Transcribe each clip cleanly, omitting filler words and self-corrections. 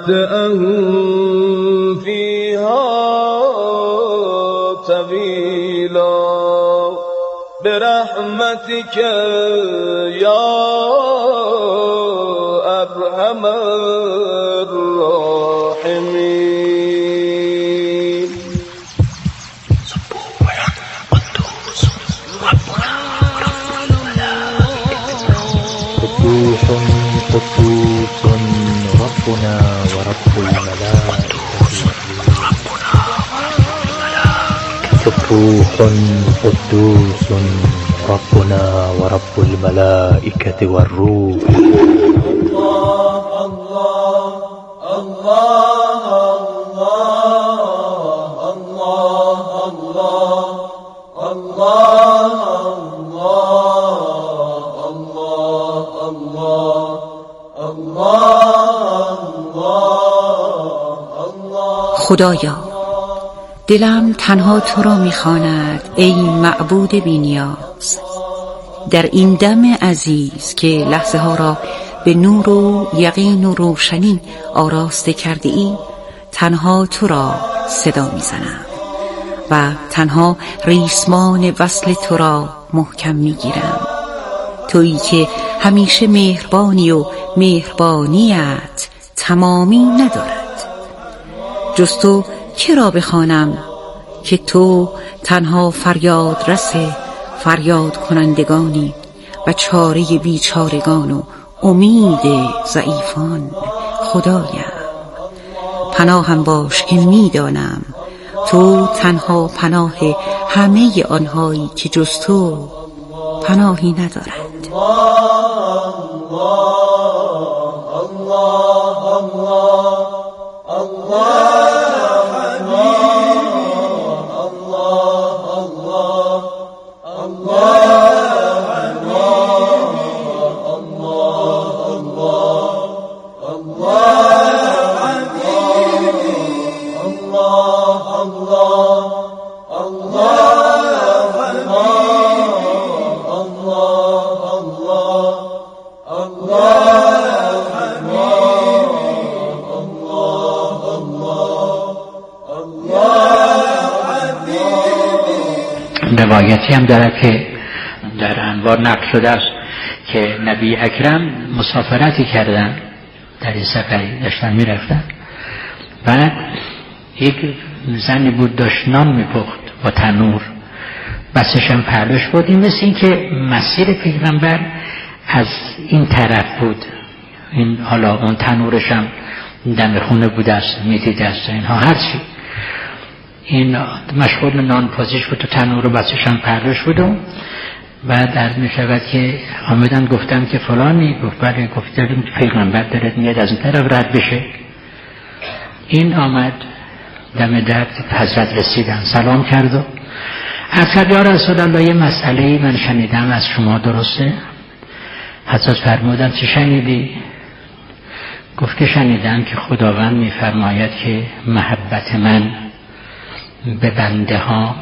متعهم فيها طويلا برحمتك يا أرحم الراحمين. قدوس ربنا ورب الملائكة سبوح قدوس ربنا ورب الملائكة والروح. خدایا، دلم تنها تو را می‌خواند ای معبود بی‌نیاز. در این دم عزیز که لحظه ها را به نور و یقین و روشنی آراسته کرده ای، تنها تو را صدا می‌زنم و تنها ریسمان وصل تو را محکم می‌گیرم. تویی که همیشه مهربانی و مهربانیت تمامی ندارد. جز تو که را بخوانم که تو تنها فریاد رس فریاد کنندگانی و چاره بیچارگان و امید ضعیفان. خدایم پناهم باش که میدانم تو تنها پناه همه آنهایی که جز تو پناهی ندارند. روایتی هم داره که در انبار نقل شده است که نبی اکرم مسافرتی کردن، در این سفری داشتن میرفتن، بعد یک زنی بود داشت نان میپخت با تنور، بسش هم پهلوش بود. این مثل این که مسیر پیغمبر از این طرف بود، این حالا اون تنورش هم دم خونه بوده است، میدیده است اینها هرچی، این مشغول نان پزیش بود و تنور و بسش هم پهلوش بود. و بعد عرض می شود که آمدن گفتم که فلانی، گفت بله، گفت داریم پیغمبر دارد میاد از این طرف رد بشه. این آمد دم در حضرت رسیدن، سلام کرد و عرض یا رسول الله یه مسئله من شنیدم از شما، درسته؟ حضرت فرمودن چه شنیدی؟ گفت که شنیدم که خداوند میفرماید که محبت من به بنده ها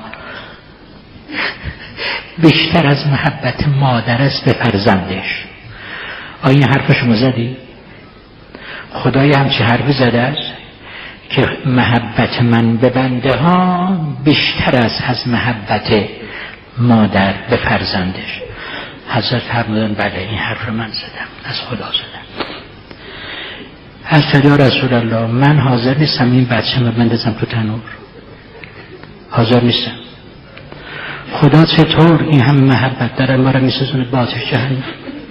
بیشتر از محبت مادر است به فرزندش. آیا این حرف شما زدی؟ خدای همچه حرفی زده است که محبت من به بنده ها بیشتر است از محبت مادر به فرزندش. حضرت فرمودن بله این حرف رو من زدم، از خدا زدم. از یا رسول الله من حاضر نیستم این بچه رو بندازم تو تنور، حاضر نیستم. خدا چطور این همه محبت داره ما رو میسازونه به آتش جهنم؟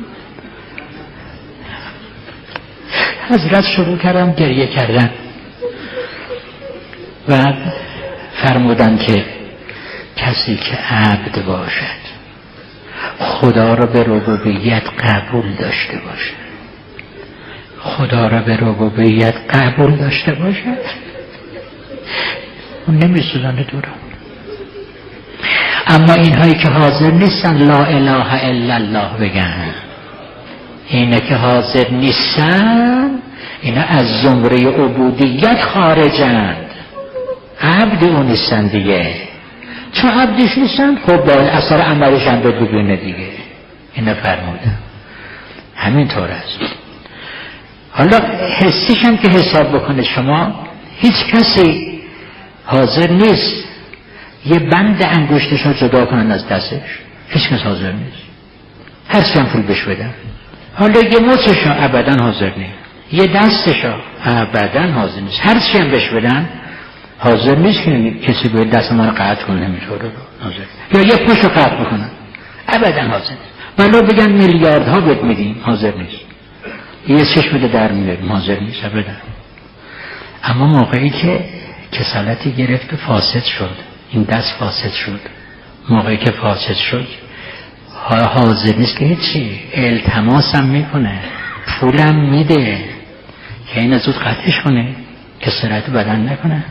حضرت شروع کردم گریه کردن و فرمودن که کسی که عبد باشد خدا را به ربوبیت قبول داشته باشد، خدا را به ربوبیت قبول داشته باشد، اون نمیسازونه دورم. اما اینهایی که حاضر نیستن لا اله الا الله بگن، اینه که حاضر نیستن، اینا از زمره عبودیت خارجند، عبد اون نیستن دیگه. چون عبدش نیستن خب باید اثر عملش هم ببینه دیگه. اینا فرمودن همین طور است. حالا حسیش هم که حساب بکنه شما، هیچ کسی حاضر نیست یه بند انگشتش رو جدا کنن از دستش، هیچ کس حاضر نیست. هرچی هم پول بهش بدن. حالا یه مچش رو ابدا حاضر نیست، یه دستش رو ابدا حاضر نیست، هرچی هم بهش بدن حاضر نیست که کسی به دست من قطع کنه نمیتونه حاضر، یا یه پوش رو قطع بکنن ابدا حاضر نیست. ولی بگن میلیاردها بهت میدیم حاضر نیست، یه چشم بده در میاریم حاضر نیست ابدا. اما موقعی که کسالتی گرفت و فاسد شد، این دست فاسد شد، موقعی که فاسد شد حاضر نیست که هیچی، التماسم میکنه، پولم میده که این زود قطعش کنه که سرایت بدن نکنه.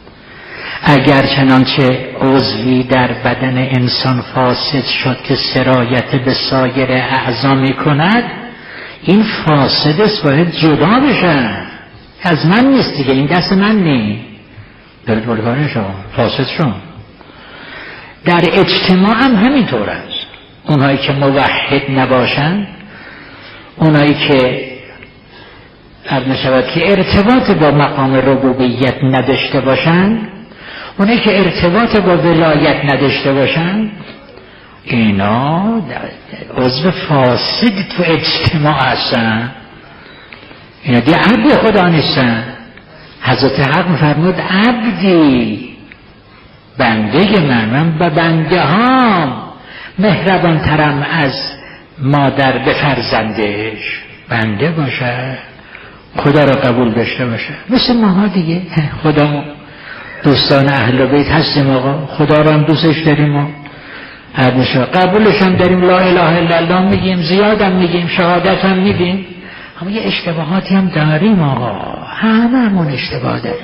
اگر چنانچه عضوی در بدن انسان فاسد شد که سرایت به سایر اعضا میکند، این فاسد است باید جدا بشه، از من نیست دیگه، این دست من نیست، دارید بلگاره شما فاسد شد. در اجتماع هم همینطور است. اونهایی که موحد نباشن، اونهایی که شود که ارتباط با مقام ربوبیت نداشته باشن، اونهایی که ارتباط با ولایت نداشته باشن، اینا عضو فاسد تو اجتماع هستن، اینا دیگه عبد خدا نیستن. حضرت حق می‌فرمود عبدی، بنده من به بنده هام مهربان ترم از مادر به فرزندش. بنده باشه، خدا را قبول داشته باشه، مثل ماها دیگه. خدا دوستان اهل بیت هستیم آقا، خدا را هم دوستش داریم و قبولش هم داریم، لا اله الا الله میگیم، زیادم میگیم، شهادت هم میگیم، اما یه اشتباهاتی هم داریم آقا، همون اشتباه داریم.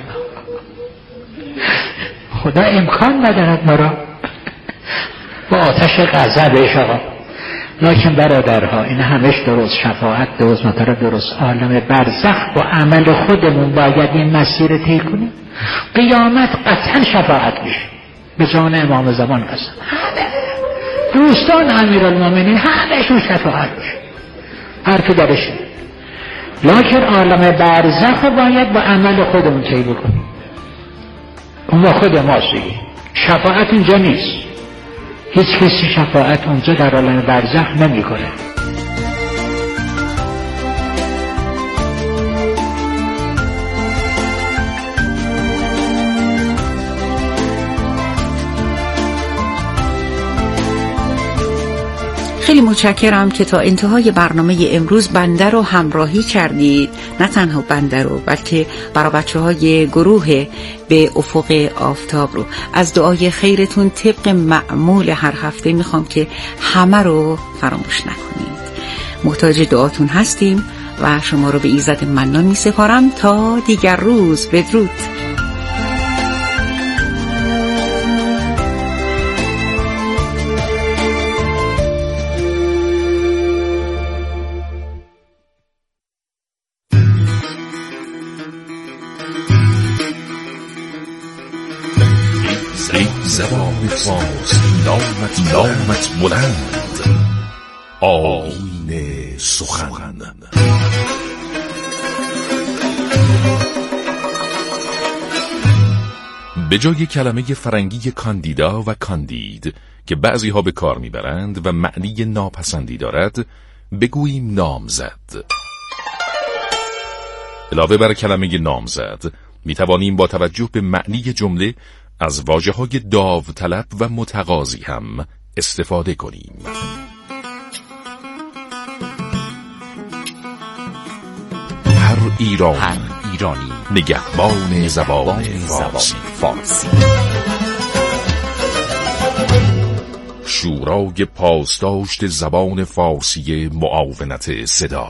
خدا امکان ندارد ما را با آتش غضبش آقا. لکن برادرها این همش درست، شفاعت درست، مطلب درست، عالم برزخ با عمل خودمون باید این مسیر طی کنیم. قیامت قطعا شفاعت میشه به جان امام زمان قسم، دوستان امیرالمومنین همشون شفاعت میشه، هر که درشه. لکن عالم برزخ باید با عمل خودمون طی بکنیم، اون با خود ماست دیگه. شفاعت اینجا نیست، هیچ کسی شفاعت اونجا در عالم برزخ نمی کنه. خیلی متشکرم که تا انتهای برنامه امروز بنده رو همراهی کردید. نه تنها بنده رو بلکه برای بچه‌های گروه به افق آفتاب رو. از دعای خیرتون طبق معمول هر هفته میخوام که همه رو فراموش نکنید. محتاج دعاتون هستیم و شما رو به ایزد منان میسپارم تا دیگر روز. بدرود. زبان فارسی نامت بلند، آیین سخن. به جای کلمه فرنگی کاندیدا و کاندید که بعضی ها به کار میبرند و معنی ناپسندی دارد، بگوییم نامزد. علاوه بر کلمه نامزد میتوانیم با توجه به معنی جمله از واژه‌های داوطلب و متقاضی هم استفاده کنیم. هر ایرانی نگهبان زبان فارسی. شورای پاسداشت زبان فارسی معاونت صدا.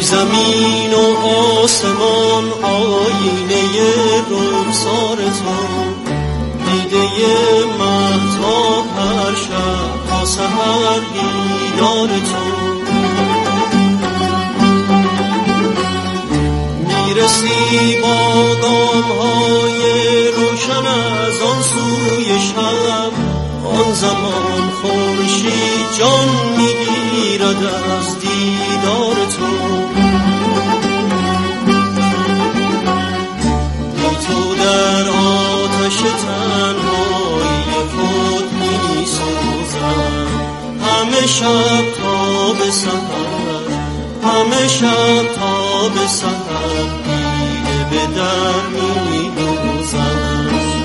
زمین و آسمان آینه رخسار تو، دیده مهتاب هر شب تا سحر دیدار تو. میرسی با گام‌های روشن از آن سوی شب، آن زمان خورشید جان میگیرد از دیدار تو. تو در آتش تنهایی خود میسوزم، همه شب تا به سحر، همه شب تا به سحر دیده به در میدوزم.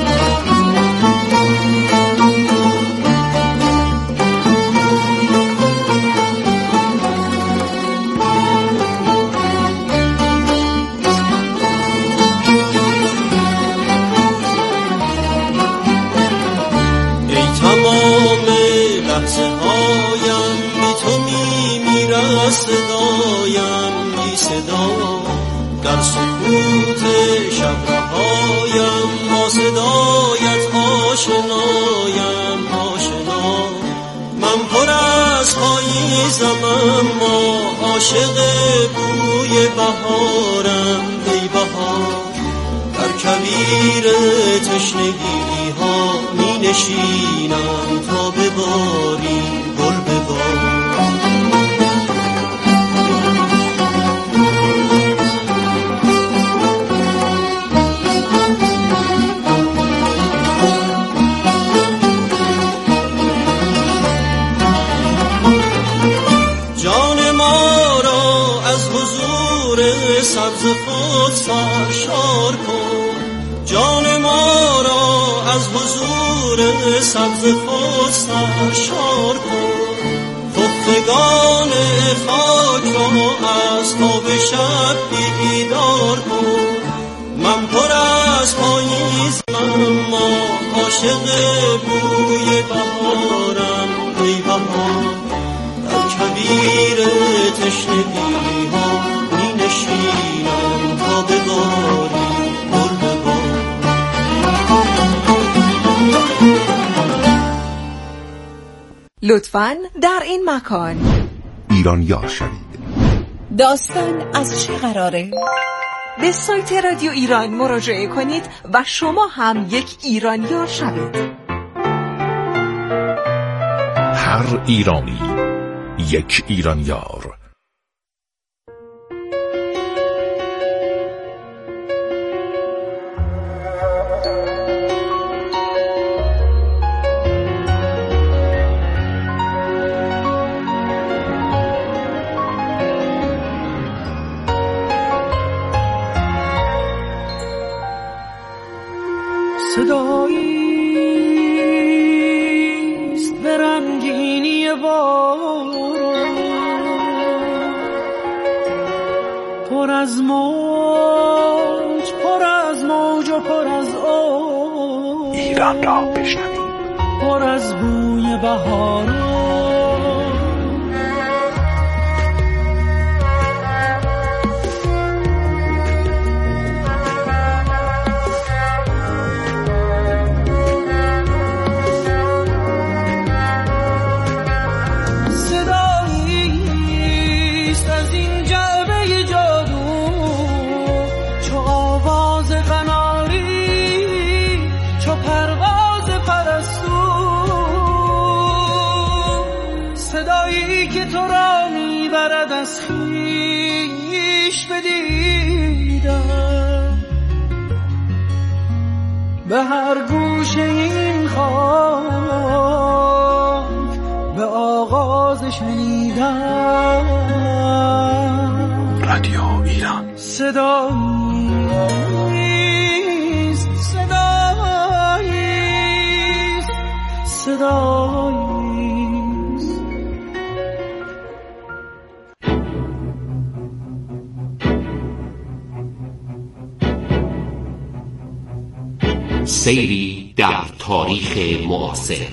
صدایم بی صدا در سکوت شبرهایم، با صدایت آشنایم آشنا. من پر از پاییزم اما عاشق بوی بهارم ای بهار. در کویر تشنگی ها می نشینم تا بباری گل ببار. سبز خود سرشار کن، جان ما را از حضور سبز خود سرشار کن. خفتگان خاک را از خواب شب بیدار کن. من پر از پاییزم اما عاشق بوی بهارم ای بهار. در کویر تشنگی ها نشینم تا بباری گل ببار. لطفاً در این مکان ایران یار شوید. داستان از چه قراره؟ به سایت رادیو ایران مراجعه کنید و شما هم یک ایرانیار شوید. هر ایرانی یک ایرانیار. صداییست به رنگینی باران، پر از موج و پر از آب. ایران را بشنوید. پر از بوی بهاران. که تو را میبرد از خویش بدیدم، به هر گوشه این خاک به آغاز شنیدم. رادیو ایران. صداییست سیری در تاریخ معاصر.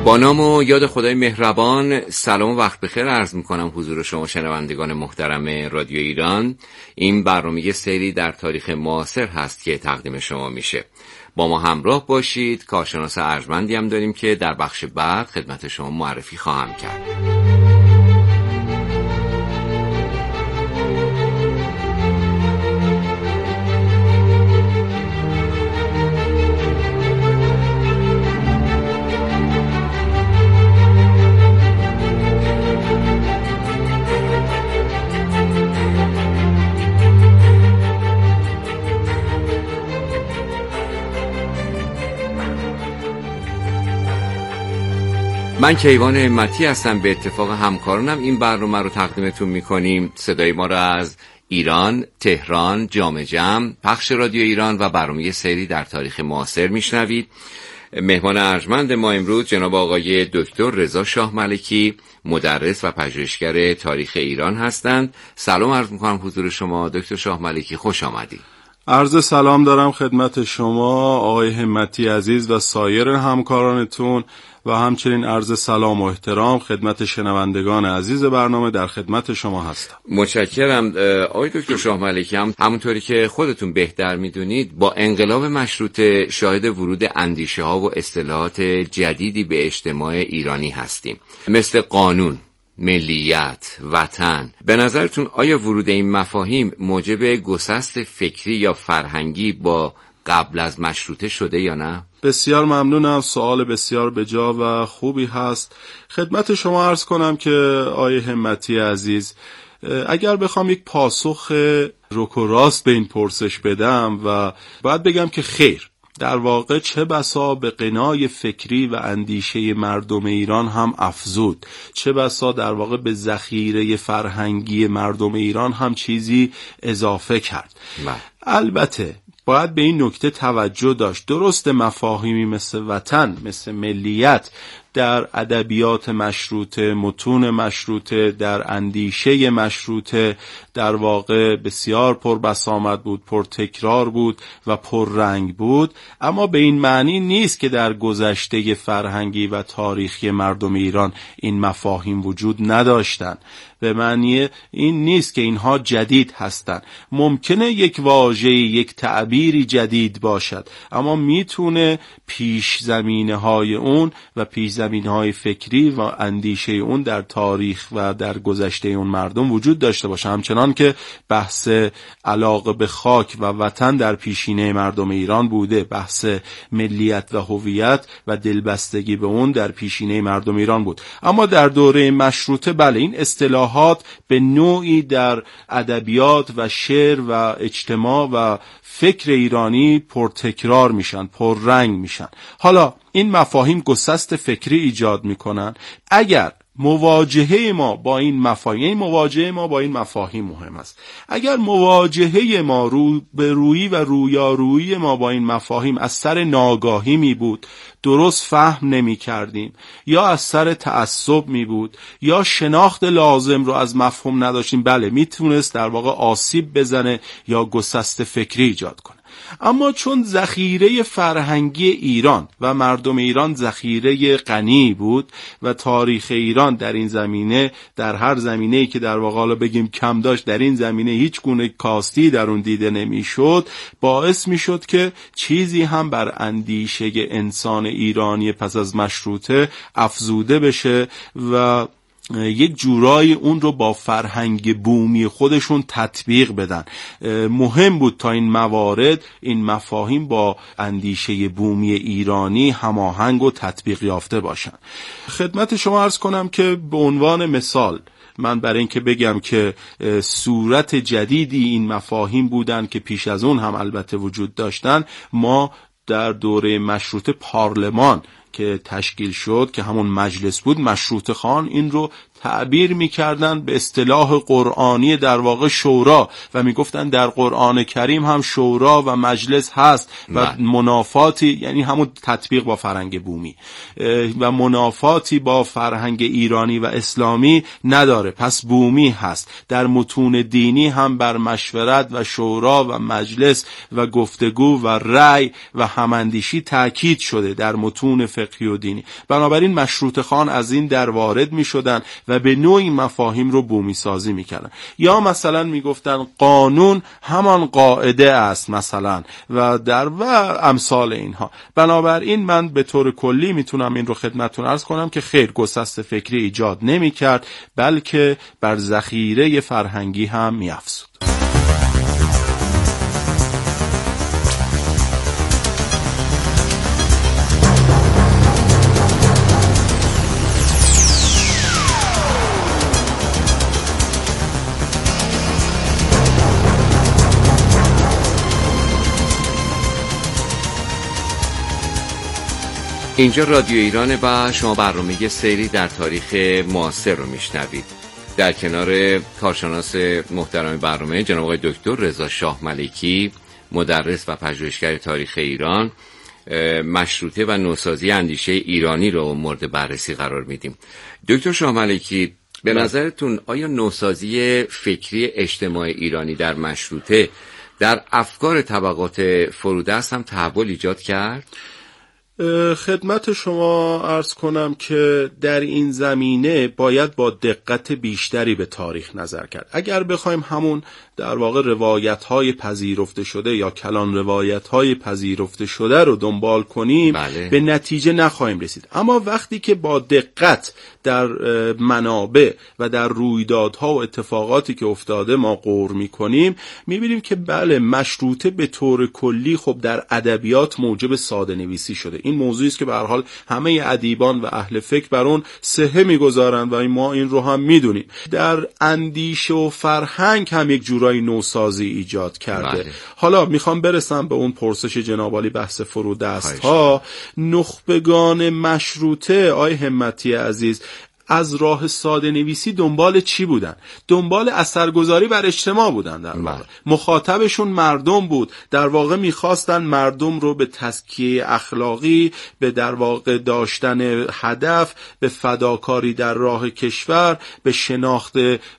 با نام و یاد خدای مهربان، سلام و وقت بخیر عرض میکنم حضور شما شنوندگان محترم رادیو ایران. این برنامه سری در تاریخ معاصر هست که تقدیم شما میشه. با ما همراه باشید. کارشناس ارجمندی هم داریم که در بخش بعد خدمت شما معرفی خواهم کرد. من کیوان همتی هستم. به اتفاق همکارانم این برنامه رو تقدیمتون میکنیم. صدای ما رو از ایران، تهران، جام جم، پخش رادیو ایران و برنامه سری در تاریخ معاصر میشنوید. مهمان ارجمند ما امروز جناب آقای دکتر رضا شاه ملکی، مدرس و پژوهشگر تاریخ ایران هستند. سلام عرض میکنم حضور شما دکتر شاه ملکی، خوش آمدید. عرض سلام دارم خدمت شما آقای همتی عزیز و سایر همکارانتون و همچنین عرض سلام و احترام خدمت شنوندگان عزیز برنامه در خدمت شما هستم. متشکرم. آقای دکتر شاه ملکی، همونطوری که خودتون بهتر میدونید با انقلاب مشروطه شاهد ورود اندیشه ها و اصطلاحات جدیدی به اجتماع ایرانی هستیم، مثل قانون، ملیت، وطن. به نظرتون آیا ورود این مفاهیم موجب گسست فکری یا فرهنگی با قبل از مشروطه شده یا نه؟ بسیار ممنونم. سوال بسیار بجا و خوبی هست. خدمت شما عرض کنم که آقای همتی عزیز، اگر بخوام یک پاسخ رک و راست به این پرسش بدم و باید بگم که خیر، در واقع چه بسا به غنای فکری و اندیشه مردم ایران هم افزود، چه بسا در واقع به ذخیره فرهنگی مردم ایران هم چیزی اضافه کرد. البته باید به این نکته توجه داشت. درست مفاهیمی مثل وطن، مثل ملیت در ادبیات مشروطه، متون مشروطه، در اندیشه مشروطه در واقع بسیار پربسامد بود، پرتکرار بود و پررنگ بود، اما به این معنی نیست که در گذشته فرهنگی و تاریخی مردم ایران این مفاهیم وجود نداشتند. به معنی این نیست که اینها جدید هستند. ممکنه یک واژه، یک تعبیری جدید باشد، اما میتونه پیش زمینه های اون و پیش زمینه های فکری و اندیشه اون در تاریخ و در گذشته اون مردم وجود داشته باشه. همچنان که بحث علاقه به خاک و وطن در پیشینه مردم ایران بوده، بحث ملیت و هویت و دلبستگی به اون در پیشینه مردم ایران بود. اما در دوره مشروطه بله، این اصطلاحات به نوعی در ادبیات و شعر و اجتماع و فکر ایرانی پرتکرار میشن، پررنگ میشن. حالا این مفاهیم گسست فکری ایجاد میکنن. اگر مواجهه ما با این مفاهیم، مواجهه ما با این مفاهیم مهم است. اگر مواجهه ما روبرویی و رویارویی ما با این مفاهیم از سر ناگاهی می بود، درست فهم نمی کردیم، یا از سر تعصب می بود، یا شناخت لازم رو از مفهوم نداشتیم، بله میتونست در واقع آسیب بزنه یا گسست فکری ایجاد کنه. اما چون ذخیره فرهنگی ایران و مردم ایران ذخیره غنی بود و تاریخ ایران در این زمینه، در هر زمینه‌ای که در واقع حالا بگیم کم داشت، در این زمینه هیچ گونه کاستی در اون دیده نمیشد، باعث میشد که چیزی هم بر اندیشه انسان ایرانی پس از مشروطه افزوده بشه و یک جورایی اون رو با فرهنگ بومی خودشون تطبیق بدن. مهم بود تا این موارد، این مفاهیم با اندیشه بومی ایرانی هماهنگ و تطبیق یافته باشن. خدمت شما عرض کنم که به عنوان مثال، من برای اینکه بگم که صورت جدیدی این مفاهیم بودن که پیش از اون هم البته وجود داشتن، ما در دوره مشروطه پارلمان که تشکیل شد که همون مجلس بود، مشروطه خان این رو تعبیر می‌کردن به اصطلاح قرآنی در واقع شورا و میگفتن در قرآن کریم هم شورا و مجلس هست و منافاتی، یعنی همون تطبیق با فرهنگ بومی و منافاتی با فرهنگ ایرانی و اسلامی نداره، پس بومی هست. در متون دینی هم بر مشورت و شورا و مجلس و گفتگو و رأی و هماندیشی تاکید شده. در متون فقهی فقهی و دینی. بنابراین مشروطه خان از این در وارد می شدن و به نوعی مفاهیم رو بومی سازی می کردن. یا مثلا می گفتن قانون همان قاعده است مثلا و امثال اینها. بنابراین من به طور کلی میتونم این رو خدمتتون عرض کنم که خیر گسست فکری ایجاد نمی کرد، بلکه بر ذخیره فرهنگی هم می افزود. اینجا رادیو ایرانه و شما برنامه سیری در تاریخ معاصر رو میشنوید. در کنار کارشناس محترم برنامه جناب آقای دکتر رضا شاه ملکی، مدرس و پژوهشگر تاریخ ایران، مشروطه و نوسازی اندیشه ایرانی رو مورد بررسی قرار میدیم. دکتر شاه ملکی، به نظرتون آیا نوسازی فکری اجتماع ایرانی در مشروطه در افکار طبقات فرودست هم تحول ایجاد کرد؟ خدمت شما عرض کنم که در این زمینه باید با دقت بیشتری به تاریخ نظر کرد. اگر بخوایم همون در واقع روایت‌های پذیرفته شده یا کلان روایت‌های پذیرفته شده رو دنبال کنیم به نتیجه نخواهیم رسید. اما وقتی که با دقت در منابع و در رویدادها و اتفاقاتی که افتاده ما غور می‌کنیم، می‌بینیم که بله مشروطه به طور کلی خب در ادبیات موجب ساده‌نویسی شده. این موضوعی است که به هر حال همه ادیبان و اهل فکر بر اون صحه می‌گذارند و ما این رو هم می‌دونیم. در اندیشه و فرهنگ هم یک جورایی نوسازی ایجاد کرده. حالا میخوام برسم به اون پرسش جناب عالی بحث فرودست ها. نخبگان مشروطه آی همتی عزیز از راه ساده نویسی دنبال چی بودن؟ دنبال اثرگذاری بر اجتماع بودن. در واقع مخاطبشون مردم بود. در واقع میخواستن مردم رو به تزکیه اخلاقی، به در واقع داشتن هدف، به فداکاری در راه کشور، به شناخت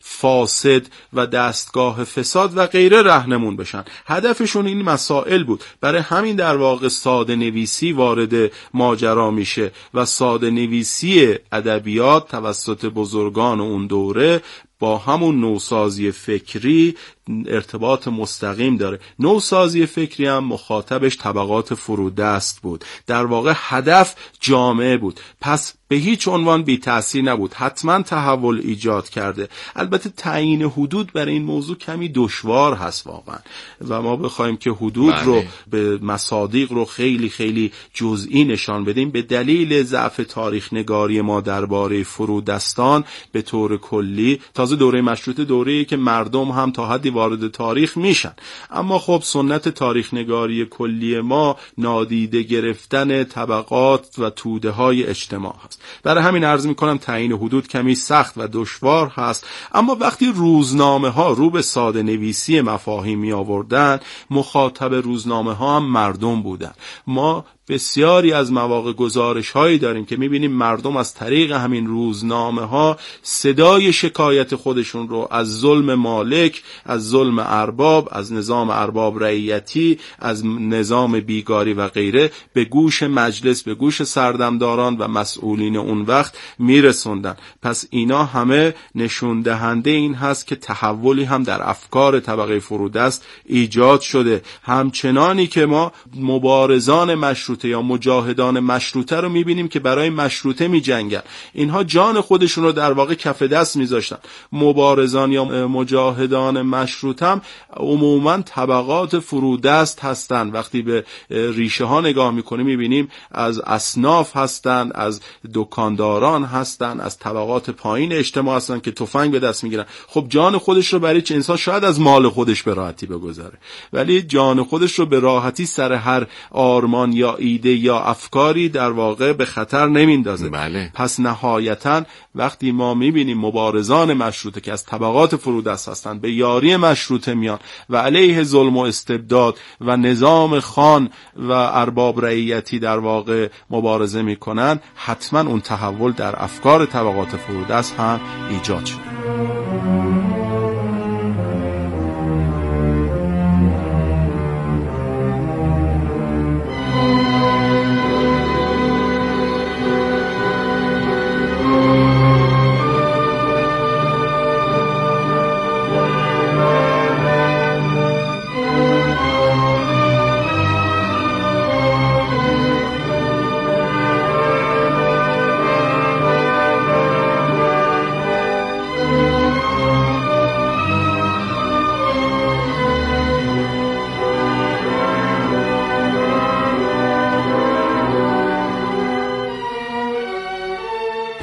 فاسد و دستگاه فساد و غیره راهنمون بشن. هدفشون این مسائل بود. برای همین در واقع ساده نویسی وارد ماجرا میشه و ساده نویسی ادبیات توسط بزرگان اون دوره با همون نوسازی فکری ارتباط مستقیم داره. نوسازی فکری هم مخاطبش طبقات فرودست بود. در واقع هدف جامعه بود. پس به هیچ عنوان بی تأثیر نبود. حتما تحول ایجاد کرده. البته تعیین حدود برای این موضوع کمی دشوار هست واقعا و ما بخوایم که حدود رو به مصادیق رو خیلی خیلی جزئی نشان بدیم به دلیل ضعف تاریخ نگاری ما درباره فرودستان به طور کلی. تازه دوره مشروطه دوره‌ای که مردم هم تا حدی وارد تاریخ میشن، اما خب سنت تاریخ نگاری کلی ما نادیده گرفتن طبقات و توده های اجتماع هست. برای همین عرض میکنم تعیین حدود کمی سخت و دشوار هست. اما وقتی روزنامه ها رو به ساده نویسی مفاهیم می آوردن، مخاطب روزنامه ها هم مردم بودن. ما بسیاری از مواقع گزارش هایی داریم که میبینیم مردم از طریق همین روزنامه ها صدای شکایت خودشون رو از ظلم مالک، از ظلم ارباب، از نظام ارباب رعیتی، از نظام بیگاری و غیره به گوش مجلس، به گوش سردمداران و مسئولین اون وقت میرسوندن. پس اینا همه نشون دهنده این هست که تحولی هم در افکار طبقه فرودست ایجاد شده. همچنانی که ما مبارزان مشروطه یا مجاهدان مشروطه رو میبینیم که برای مشروطه میجنگن، اینها جان خودشون رو در واقع کف دست میذاشتن. مبارزان یا مجاهدان مشروطه هم عموما طبقات فرودست هستن. وقتی به ریشه ها نگاه میکنیم میبینیم از اصناف هستن، از دکانداران هستن، از طبقات پایین اجتماع هستن که تفنگ به دست میگیرن. خب جان خودش رو برای چه انسان شاید از مال خودش به راحتی بگذاره، ولی جان خودش رو به راحتی سر هر آرمان یا ایده یا افکاری در واقع به خطر نمیندازه. پس نهایتاً وقتی ما میبینیم مبارزان مشروطه که از طبقات فرودست هستن به یاری مشروطه میان و علیه ظلم و استبداد و نظام خان و ارباب رعیتی در واقع مبارزه میکنن، حتما اون تحول در افکار طبقات فرودست هم ایجاد شده.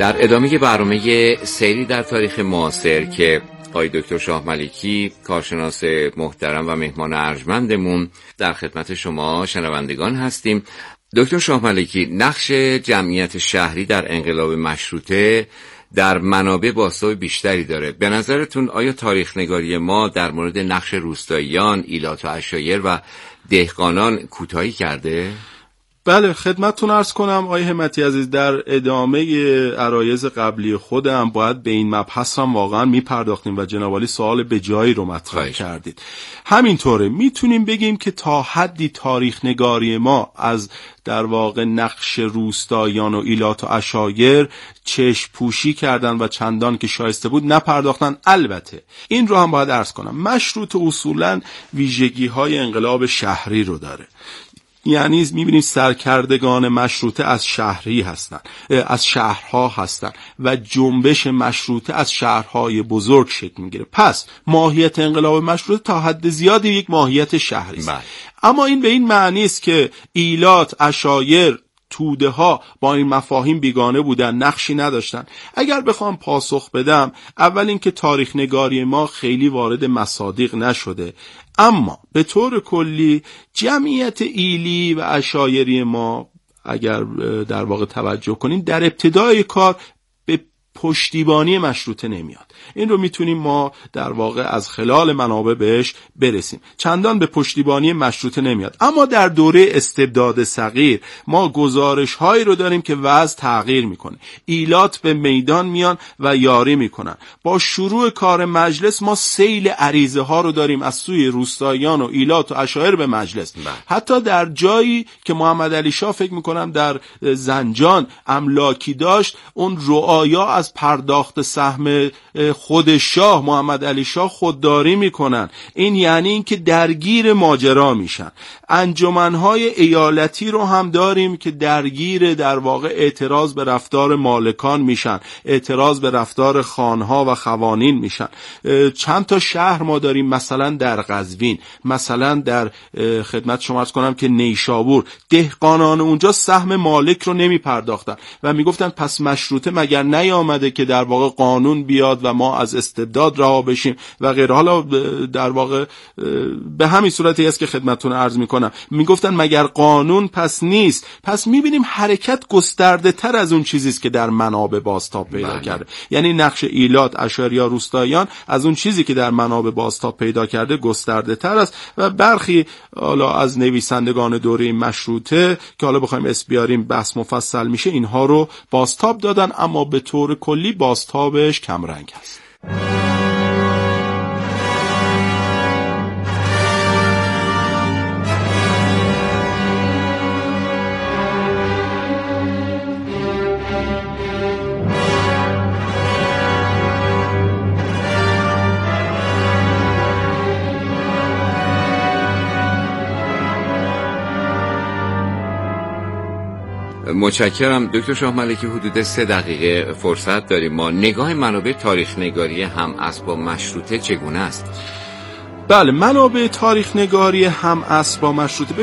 در ادامه برنامه سیری در تاریخ معاصر که آقای دکتر شاه ملکی کارشناس محترم و مهمان ارجمندمون در خدمت شما شنوندگان هستیم. دکتر شاه ملکی، نقش جمعیت شهری در انقلاب مشروطه در منابع بازتاب بیشتری داره. به نظرتون آیا تاریخ نگاری ما در مورد نقش روستاییان، ایلات و عشایر و دهقانان کوتاهی کرده؟ بله، خدمتتون عرض کنم آقای همتی عزیز، در ادامه عرایض قبلی خودم باید به این مبحث هم واقعا میپرداختیم و جناب عالی سوال به جایی رو مطرح کردید. همینطوره میتونیم بگیم که تا حدی تاریخ نگاری ما از در واقع نقش روستاییان و ایلات و عشایر چشم پوشی کردن و چندان که شایسته بود نپرداختن. البته این رو هم باید عرض کنم، مشروط اصولا ویژگی های انقلاب شهری رو داره. یعنی میبینیم سرکردگان مشروطه از شهری هستن، از شهرها هستن و جنبش مشروطه از شهرهای بزرگ شکل میگیره. پس ماهیت انقلاب مشروطه تا حد زیادی یک ماهیت شهری است. اما این به این معنی است که ایلات، عشایر، توده ها با این مفاهیم بیگانه بودن، نقشی نداشتن. اگر بخوام پاسخ بدم، اول اینکه تاریخ نگاری ما خیلی وارد مصادیق نشده، اما به طور کلی جمعیت ایلی و عشایری ما اگر در واقع توجه کنیم در ابتدای کار به پشتیبانی مشروطه نمیاد. این رو میتونیم ما در واقع از خلال منابع بهش برسیم. چندان به پشتیبانی مشروطه نمیاد. اما در دوره استبداد صغیر ما گزارش هایی رو داریم که وضع تغییر میکنه. ایلات به میدان میان و یاری میکنن. با شروع کار مجلس ما سیل عریضه ها رو داریم از سوی روستاییان و ایلات و عشایر به مجلس. حتی در جایی که محمد علی شاه فکر میکنم در زنجان املاکی داشت، اون رعایا از پرداخت سهم خود شاه محمد علی شاه خودداری میکنن. این یعنی این که درگیر ماجرا میشن. انجمنهای ایالتی رو هم داریم که درگیر در واقع اعتراض به رفتار مالکان میشن، اعتراض به رفتار خانها و خوانین میشن. چند تا شهر ما داریم، مثلا در قزوین، مثلا در خدمت شما عرض کنم که نیشابور، دهقانان اونجا سهم مالک رو نمی پرداختن و میگفتن پس مشروطه مگر نیامده که در واقع قانون بیاد و ما از استبداد رها بشیم و غیره. حالا در واقع به همین صورتی است که خدمتتون عرض میکنم. میگفتن مگر قانون پس نیست. پس میبینیم حرکت گسترده تر از اون چیزی است که در منابع بازتاب پیدا کرده. یعنی نقش ایلات، عشایر یا روستاییان از اون چیزی که در منابع بازتاب پیدا کرده گسترده تر است و برخی حالا از نویسندگان دوره مشروطه که حالا بخوایم اسم بیاریم بحث مفصل میشه، اینها رو بازتاب دادن، اما به طور کلی بازتابش کم رنگ است. متشکرم دکتر شاه ملکی. حدود 3 دقیقه فرصت داریم. ما نگاه منابع تاریخ نگاری هم اسب با مشروطه چگونه است؟ بله، منابع تاریخ نگاری هم اسب با مشروطه